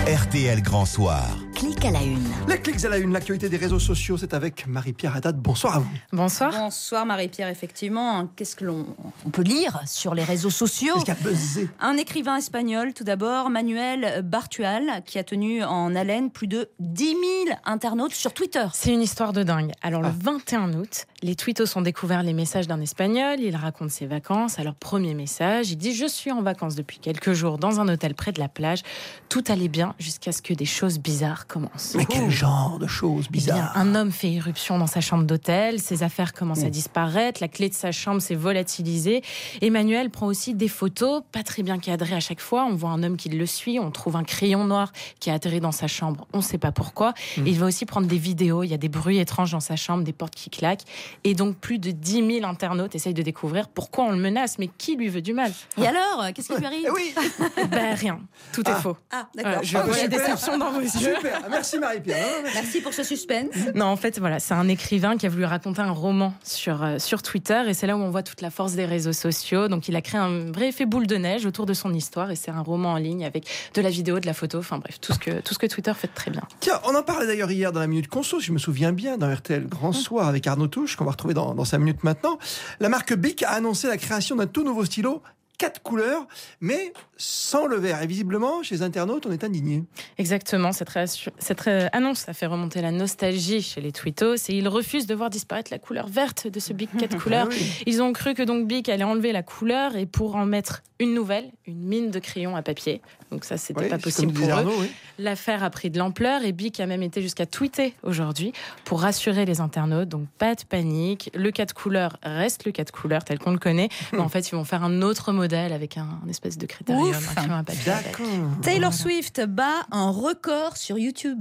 RTL Grand Soir. Clic à la une. Les clics à la une, l'actualité des réseaux sociaux, c'est avec Marie-Pierre Haddad. Bonsoir à vous. Bonsoir. Bonsoir Marie-Pierre, effectivement. Qu'est-ce que l'on peut lire sur les réseaux sociaux? Qu'est-ce qui a buzzé? Un écrivain espagnol, tout d'abord, Manuel Bartual, qui a tenu en haleine plus de 10 000 internautes sur Twitter. C'est une histoire de dingue. Alors le 21 août, les tweetos ont découvert les messages d'un Espagnol. Il raconte ses vacances. Alors premier message, il dit « Je suis en vacances depuis quelques jours dans un hôtel près de la plage. Tout allait bien jusqu'à ce que des choses bizarres commencent. » Mais quel genre de choses bizarres? Un homme fait irruption dans sa chambre d'hôtel. Ses affaires commencent à disparaître. La clé de sa chambre s'est volatilisée. Emmanuel prend aussi des photos, pas très bien cadrées à chaque fois. On voit un homme qui le suit. On trouve un crayon noir qui a atterri dans sa chambre. On ne sait pas pourquoi. Et il va aussi prendre des vidéos. Il y a des bruits étranges dans sa chambre, des portes qui claquent. Et donc plus de 10 000 internautes essayent de découvrir pourquoi on le menace. Mais qui lui veut du mal? Et alors, qu'est-ce qui lui arrive? Oui. Ben rien. Tout est faux. Ah, d'accord. Je vois la déception dans vos yeux. Super, merci Marie-Pierre. Merci pour ce suspense. Non, en fait, voilà, c'est un écrivain qui a voulu raconter un roman sur Twitter, et c'est là où on voit toute la force des réseaux sociaux. Donc, il a créé un vrai effet boule de neige autour de son histoire, et c'est un roman en ligne avec de la vidéo, de la photo, enfin bref, tout ce que Twitter fait de très bien. Tiens, on en parlait d'ailleurs hier dans la Minute Conso, si je me souviens bien, dans RTL Grand Soir avec Arnaud Touche, qu'on va retrouver dans 5 minutes maintenant. La marque Bic a annoncé la création d'un tout nouveau stylo, 4 couleurs, mais sans le vert. Et visiblement, chez les internautes, on est indignés. Exactement, cette annonce a fait remonter la nostalgie chez les tweetos, et ils refusent de voir disparaître la couleur verte de ce Bic 4 couleurs. Ah oui. Ils ont cru que donc Bic allait enlever la couleur et pour en mettre une nouvelle, une mine de crayons à papier. Donc ça, c'était pas possible pour eux. Arnaud, oui. L'affaire a pris de l'ampleur et Bic a même été jusqu'à tweeter aujourd'hui pour rassurer les internautes. Donc pas de panique, le 4 couleurs reste le 4 couleurs tel qu'on le connaît. Mais en fait, ils vont faire un autre modèle avec un espèce de critérium, un crayon à papier. D'accord. Taylor Swift bat un record sur YouTube.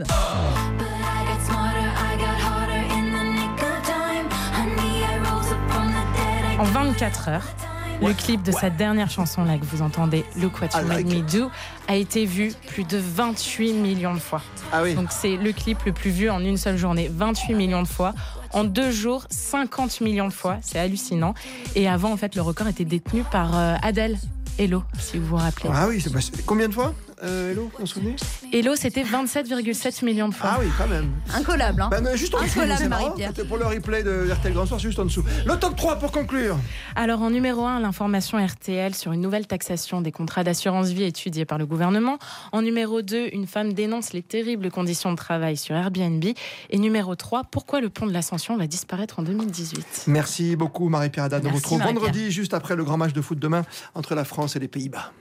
En 24 heures, le clip de sa dernière chanson, là que vous entendez, Look What You Made Me Do, a été vu plus de 28 millions de fois. Ah oui. Donc c'est le clip le plus vu en une seule journée, 28 millions de fois. En 2 jours, 50 millions de fois, c'est hallucinant. Et avant, en fait, le record était détenu par Adèle. Hello, si vous vous rappelez. Ah oui, c'est combien de fois Hello, on se souvient? Hello, c'était 27,7 millions de fois. Ah oui, quand même. Incollable, hein. Mais juste en dessous, Incollable, c'est marrant. Marie-Pierre. Pour le replay de RTL Grand Soir, c'est juste en dessous. Le top 3 pour conclure. Alors, en numéro 1, l'information RTL sur une nouvelle taxation des contrats d'assurance vie étudiée par le gouvernement. En numéro 2, une femme dénonce les terribles conditions de travail sur Airbnb. Et numéro 3, pourquoi le pont de l'Ascension va disparaître en 2018. Merci beaucoup Marie-Pierre Haddad. On Merci, retrouve Marie-Pierre. vendredi, juste après le grand match de foot demain entre la France et les Pays-Bas.